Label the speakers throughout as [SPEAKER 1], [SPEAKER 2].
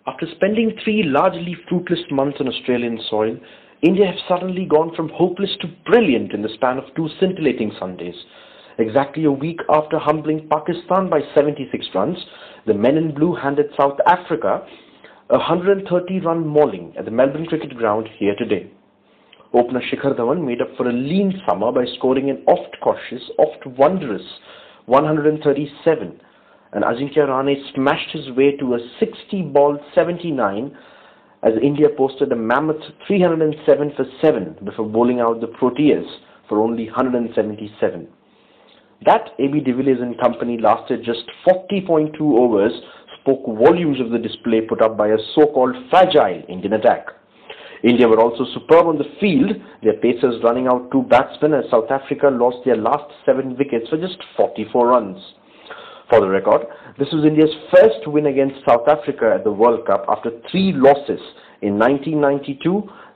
[SPEAKER 1] After spending 3 largely fruitless months on Australian soil, India have suddenly gone from hopeless to brilliant in the span of 2 scintillating Sundays. Exactly a week after humbling Pakistan by 76 runs, the men in blue handed South Africa a 130-run mauling at the Melbourne Cricket Ground here today. Opener Shikhar Dhawan made up for a lean summer by scoring an oft-cautious, oft-wondrous 137, and Ajinkya Rahane smashed his way to a 60-ball 79 as India posted a mammoth 307 for 7 before bowling out the Proteas for only 177. That AB de Villiers and company lasted just 40.2 overs spoke volumes of the display put up by a so-called fragile Indian attack. India were also superb on the field, their pacers running out 2 batsmen as South Africa lost their last 7 wickets for just 44 runs. For the record, this was India's first win against South Africa at the World Cup after 3 losses in 1992,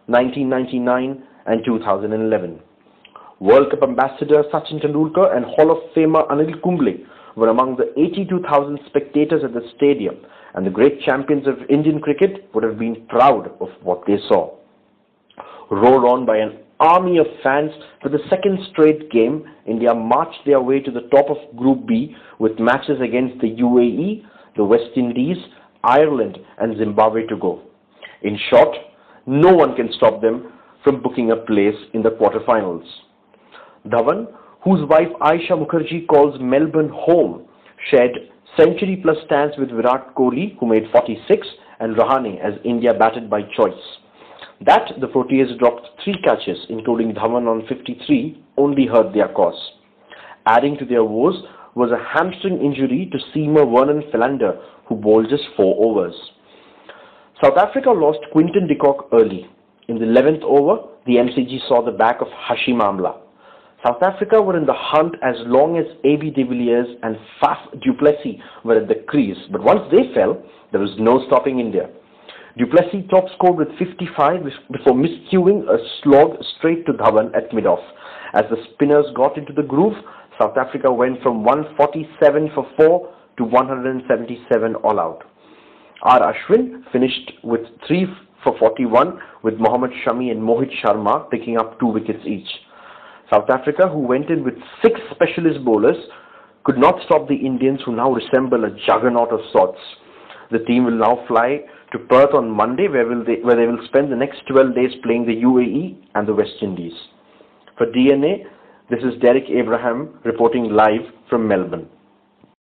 [SPEAKER 1] 1999 and 2011. World Cup ambassador Sachin Tendulkar and Hall of Famer Anil Kumble were among the 82,000 spectators at the stadium, and the great champions of Indian cricket would have been proud of what they saw. Roared on by an army of fans for the second straight game, India marched their way to the top of Group B with matches against the UAE, the West Indies, Ireland and Zimbabwe to go. In short, no one can stop them from booking a place in the quarterfinals. Dhawan, whose wife Aisha Mukherjee calls Melbourne home, shared century-plus stands with Virat Kohli, who made 46, and Rahane as India batted by choice. That the Proteas dropped 3 catches, including Dhawan on 53, only hurt their cause. Adding to their woes was a hamstring injury to seamer Vernon Philander, who bowled just 4 overs. South Africa lost Quinton de Kock early. In the 11th over, the MCG saw the back of Hashim Amla. South Africa were in the hunt as long as AB de Villiers and Faf du Plessis were at the crease, but once they fell, there was no stopping India. Du Plessis top scored with 55 before miscuing a slog straight to Dhawan at mid-off. As the spinners got into the groove, South Africa went from 147 for 4 to 177 all out. R. Ashwin finished with 3 for 41 with Mohammad Shami and Mohit Sharma picking up 2 wickets each. South Africa, who went in with 6 specialist bowlers, could not stop the Indians, who now resemble a juggernaut of sorts. The team will now fly to Perth on Monday, where they will spend the next 12 days playing the UAE and the West Indies. For DNA, this is Derek Abraham reporting live from Melbourne.